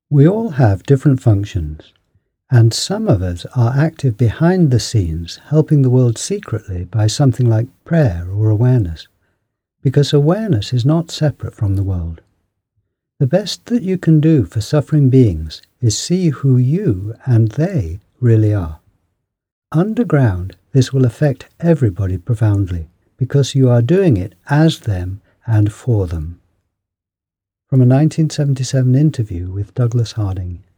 We all have different functions, and some of us are active behind the scenes, helping the world secretly by something like prayer or awareness, because awareness is not separate from the world. The best that you can do for suffering beings is see who you and they really are. Underground, this will affect everybody profoundly, because you are doing it as them and for them. From a 1977 interview with Douglas Harding.